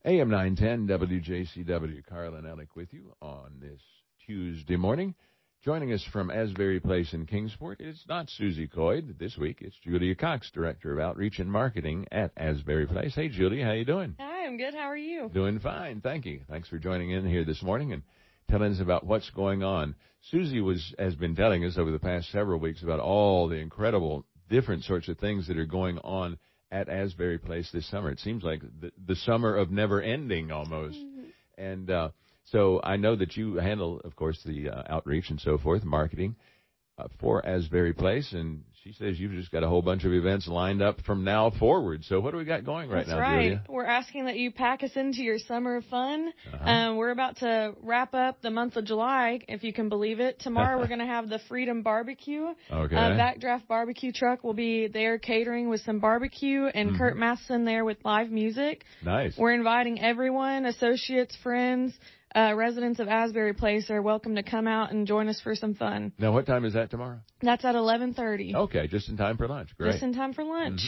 AM 910 WJCW. Carlin Ellick with you on this Tuesday morning. Joining us from Asbury Place in Kingsport, it's not Susie Coyd this week. It's Julia Cox, Director of Outreach and Marketing at Asbury Place. Hey, Julia, how you doing? Hi, I'm good. How are you? Doing fine, thank you. Thanks for joining in here this morning and telling us about what's going on. Susie has been telling us over the past several weeks about all the incredible different sorts of things that are going on at Asbury Place this summer. It seems like the summer of never ending almost. And so I know that you handle, of course, the outreach and so forth, marketing for Asbury Place. And she says you've just got a whole bunch of events lined up from now forward. So what do we got going right now, right. Julia? We're asking that you pack us into your summer of fun. We're about to wrap up the month of July, if you can believe it. Tomorrow we're going to have the Freedom Barbecue. Okay. Backdraft Barbecue Truck will be there catering with some barbecue, and Kurt Matheson there with live music. Nice. We're inviting everyone, associates, friends, residents of Asbury Place are welcome to come out and join us for some fun. Now, what time is that tomorrow? That's at 11:30. Okay, just in time for lunch. Great. Just in time for lunch.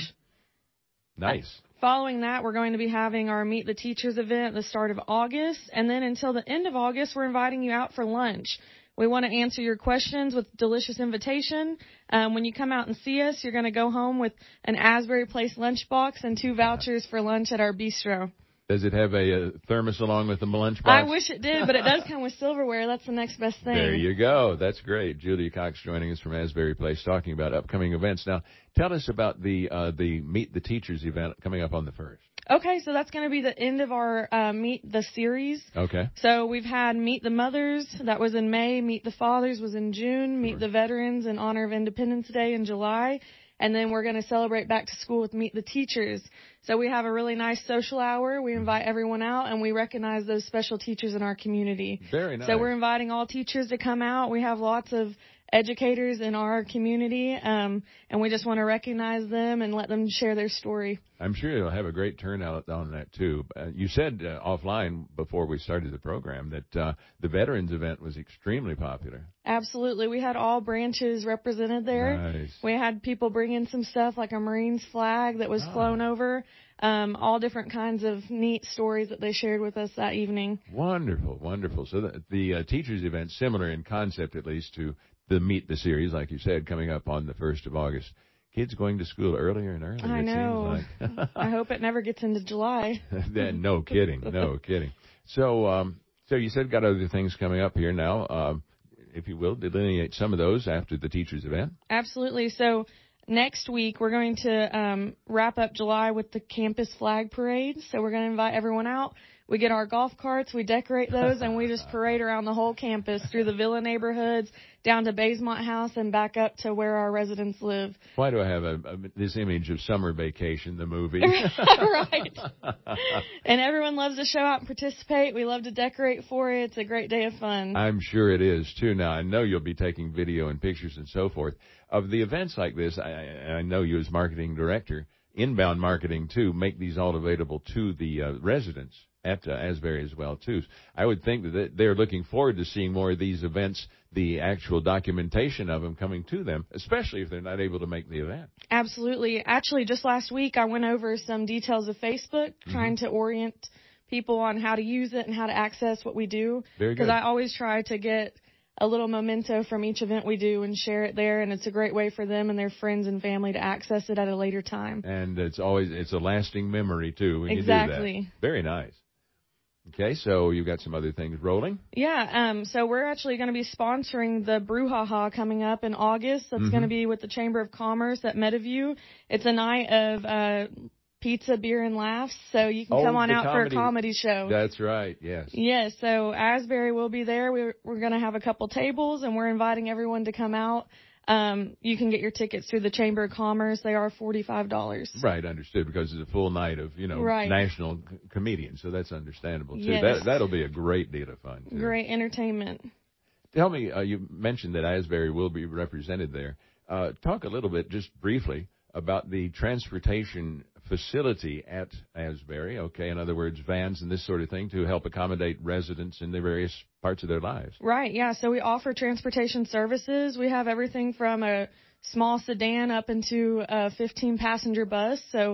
Nice. Following that, we're going to be having our Meet the Teachers event at the start of August. And then until the end of August, we're inviting you out for lunch. We want to answer your questions with delicious invitation. When you come out and see us, you're going to go home with an Asbury Place lunchbox and 2 vouchers for lunch at our bistro. Does it have a thermos along with the lunchbox? I wish it did, but it does come with silverware. That's the next best thing. There you go. That's great. Julia Cox joining us from Asbury Place talking about upcoming events. Now, tell us about the Meet the Teachers event coming up on the 1st. Okay, so that's going to be the end of our Meet the series. Okay. So we've had Meet the Mothers, that was in May. Meet the Fathers was in June. Meet the Veterans in honor of Independence Day in July. And then we're going to celebrate back to school with Meet the Teachers. So we have a really nice social hour. We invite everyone out, and we recognize those special teachers in our community. Very nice. So we're inviting all teachers to come out. We have lots of educators in our community, and we just want to recognize them and let them share their story. I'm sure you'll have a great turnout on that, too. You said offline before we started the program that the Veterans event was extremely popular. Absolutely. We had all branches represented there. Nice. We had people bring in some stuff like a Marines flag that was flown over, all different kinds of neat stories that they shared with us that evening. Wonderful, wonderful. So the teachers event, similar in concept at least to the Meet the series, like you said, coming up on the 1st of August. Kids going to school earlier and earlier, I know. It seems like. I hope it never gets into July. No kidding. No kidding. So you said got other things coming up here now. If you will, delineate some of those after the teachers event. Absolutely. So next week, we're going to wrap up July with the campus flag parade. So we're going to invite everyone out. We get our golf carts, we decorate those, and we just parade around the whole campus through the villa neighborhoods, down to Basemont House, and back up to where our residents live. Why do I have this image of Summer Vacation, the movie? Right. And everyone loves to show out and participate. We love to decorate for it. It's a great day of fun. I'm sure it is, too. Now, I know you'll be taking video and pictures and so forth. Of the events like this, I know you as marketing director, inbound marketing, too, make these all available to the residents at Asbury as well, too. I would think that they're looking forward to seeing more of these events, the actual documentation of them coming to them, especially if they're not able to make the event. Absolutely. Actually, just last week, I went over some details of Facebook, trying to orient people on how to use it and how to access what we do. Very good. Because I always try to get a little memento from each event we do and share it there, and it's a great way for them and their friends and family to access it at a later time. And it's a lasting memory, too, when Exactly. you do that. Very nice. Okay, so you've got some other things rolling? Yeah, so we're actually going to be sponsoring the Brouhaha coming up in August. That's going to be with the Chamber of Commerce at Meadowview. It's a night of pizza, beer, and laughs, so you can come on out for a comedy show. That's right, yes. Yes, so Asbury will be there. We're going to have a couple tables, and we're inviting everyone to come out. You can get your tickets through the Chamber of Commerce. They are $45. Right, understood, because it's a full night of, national comedians, so that's understandable, too. Yes. That'll be a great deal of fun, too. Great entertainment. Tell me, you mentioned that Asbury will be represented there. Talk a little bit, just briefly, about the transportation facility at Asbury, okay? In other words, vans and this sort of thing to help accommodate residents in the various parts of their lives. Right, yeah. So we offer transportation services. We have everything from a small sedan up into a 15-passenger bus. So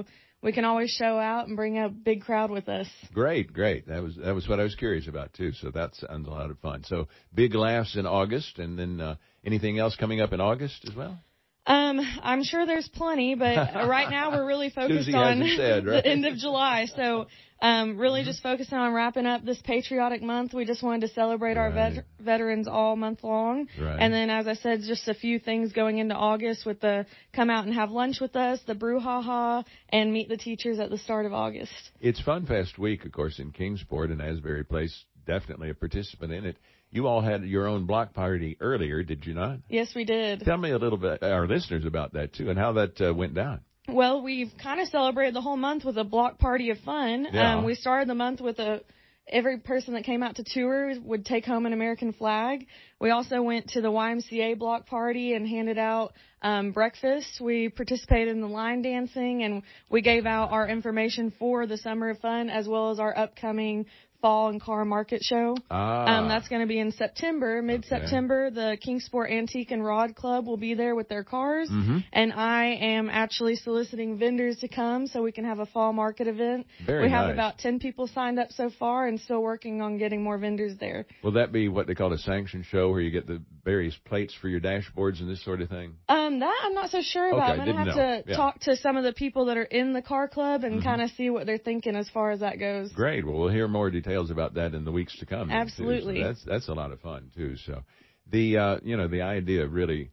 we can always show out and bring a big crowd with us. Great. That was what I was curious about too. So that sounds a lot of fun. So big laughs in August, and then anything else coming up in August as well? I'm sure there's plenty, but right now we're really focused on the end of July. So, really just focusing on wrapping up this patriotic month. We just wanted to celebrate our veterans all month long. Right. And then, as I said, just a few things going into August with the come out and have lunch with us, the brouhaha, and meet the teachers at the start of August. It's Fun Fest week, of course, in Kingsport, and Asbury Place, definitely a participant in it. You all had your own block party earlier, did you not? Yes, we did. Tell me a little bit, our listeners, about that, too, and how that went down. Well, we've kind of celebrated the whole month with a block party of fun. Yeah. We started the month with every person that came out to tour would take home an American flag. We also went to the YMCA block party and handed out breakfast. We participated in the line dancing, and we gave out our information for the Summer of Fun as well as our upcoming fall and car market show. That's going to be in September, mid-September. Okay. The Kingsport Antique and Rod Club will be there with their cars, and I am actually soliciting vendors to come so we can have a fall market event. We have about 10 people signed up so far and still working on getting more vendors there. Will that be what they call a sanctioned show where you get the various plates for your dashboards and this sort of thing? That I'm not so sure about. I'm going to have to talk to some of the people that are in the car club and kind of see what they're thinking as far as that goes. Great. Well, we'll hear more details about that in the weeks to come. Absolutely. So that's a lot of fun too. So the the idea of really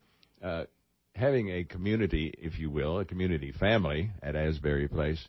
having a community, if you will, a community family at Asbury Place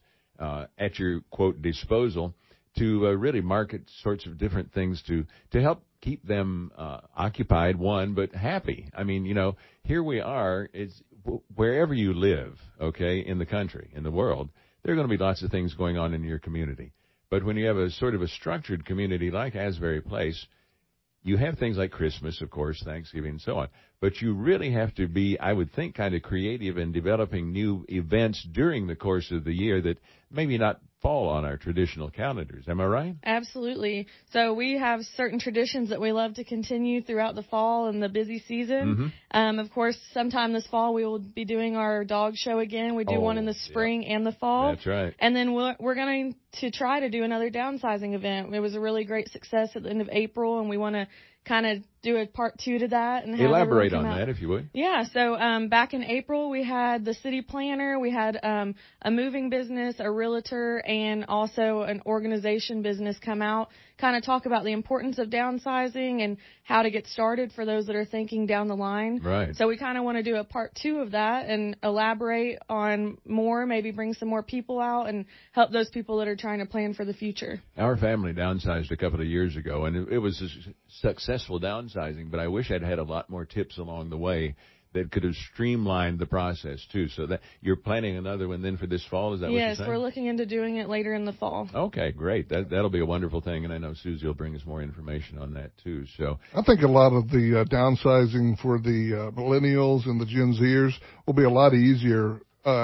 at your quote disposal to really market sorts of different things to help keep them occupied, but happy. I mean, here we are. It's wherever you live, okay, in the country, in the world, there are going to be lots of things going on in your community. But when you have a sort of a structured community like Asbury Place, you have things like Christmas, of course, Thanksgiving, and so on. But you really have to be, I would think, kind of creative in developing new events during the course of the year that maybe not fall on our traditional calendars. Am I right? Absolutely. So we have certain traditions that we love to continue throughout the fall and the busy season. Of course, sometime this fall we will be doing our dog show again. We do one in the spring and the fall. That's right. And then we're going to try to do another downsizing event. It was a really great success at the end of April, and we want to kind of do a part 2 to that. And elaborate on that, if you would. Yeah, so back in April, we had the city planner, we had a moving business, a realtor, and also an organization business come out, kind of talk about the importance of downsizing and how to get started for those that are thinking down the line. Right. So we kind of want to do a part 2 of that and elaborate on more, maybe bring some more people out and help those people that are trying to plan for the future. Our family downsized a couple of years ago, and it was a successful downsizing, but I wish I'd had a lot more tips along the way that could have streamlined the process, too. So that you're planning another one then for this fall, is that what you're saying? Yes, we're looking into doing it later in the fall. Okay, great. That'll be a wonderful thing, and I know Susie will bring us more information on that, too. So I think a lot of the downsizing for the millennials and the Gen Zers will be a lot easier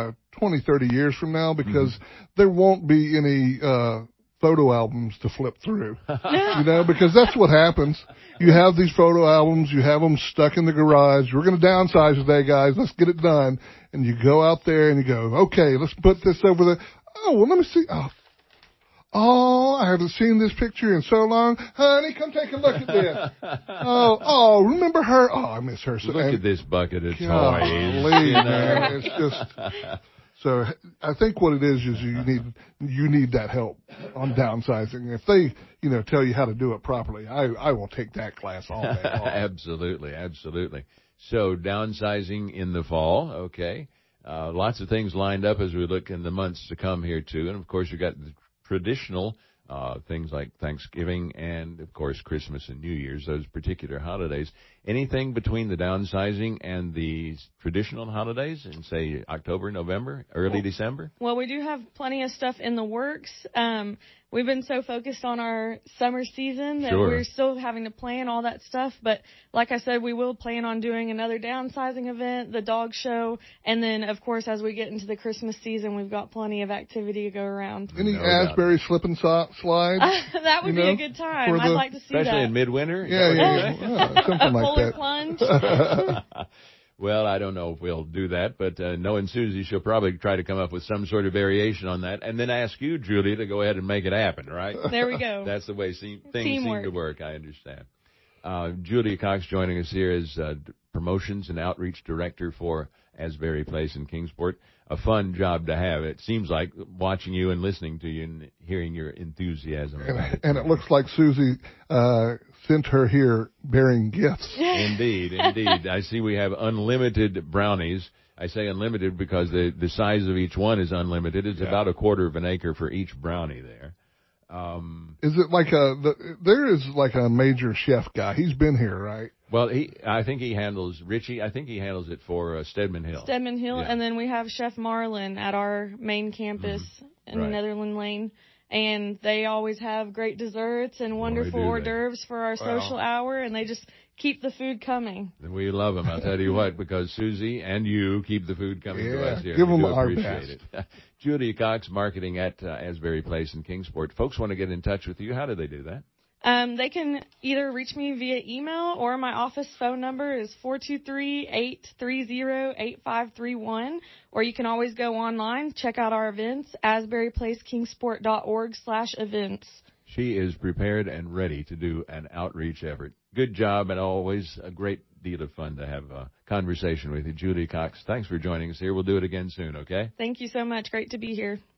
20, 30 years from now because there won't be any photo albums to flip through, because that's what happens. You have these photo albums, you have them stuck in the garage. We're going to downsize today, guys. Let's get it done. And you go out there and you go, okay, let's put this over there. Oh, well, let me see. Oh, I haven't seen this picture in so long. Honey, come take a look at this. Oh, remember her? Oh, I miss her. So, look at this bucket of toys. Man, it's just... So I think what it is you need that help on downsizing. If they, tell you how to do it properly, I will take that class all day long. Absolutely. So downsizing in the fall, okay. Lots of things lined up as we look in the months to come here too. And of course you got the traditional things like Thanksgiving and, of course, Christmas and New Year's, those particular holidays. Anything between the downsizing and the traditional holidays in, say, October, November, early December? Well, we do have plenty of stuff in the works. We've been so focused on our summer season that we're still having to plan all that stuff. But like I said, we will plan on doing another downsizing event, the dog show, and then, of course, as we get into the Christmas season, we've got plenty of activity to go around. Any Asbury slip and slides? That would be a good time. I'd like to see that. Especially in midwinter? Yeah, something like that. A polar plunge. Well, I don't know if we'll do that, but knowing Susie, she'll probably try to come up with some sort of variation on that, and then ask you, Julia, to go ahead and make it happen, right? There we go. That's the way things Teamwork. seem to work, I understand. Julia Cox joining us here as Promotions and Outreach Director for Asbury Place in Kingsport. A fun job to have. It seems like watching you and listening to you and hearing your enthusiasm. And it looks like Susie sent her here bearing gifts. Indeed, indeed. I see we have unlimited brownies. I say unlimited because the size of each one is unlimited. It's about a quarter of an acre for each brownie there. Is it like there is like a major chef guy. He's been here, right? Well, I think he handles Richie. I think he handles it for Stedman Hill. Stedman Hill, and then we have Chef Marlin at our main campus in Netherland Lane. And they always have great desserts and wonderful hors d'oeuvres for our social hour, and they just keep the food coming. We love them, I'll tell you what, because Susie and you keep the food coming to us here. Give them our best. It. Julia Cox, marketing at Asbury Place in Kingsport. Folks want to get in touch with you. How do they do that? They can either reach me via email or my office phone number is 423-830-8531, or you can always go online, check out our events, asburyplacekingsport.org/events. She is prepared and ready to do an outreach effort. Good job, and always a great deal of fun to have a conversation with you. Julia Cox, thanks for joining us here. We'll do it again soon, okay? Thank you so much. Great to be here.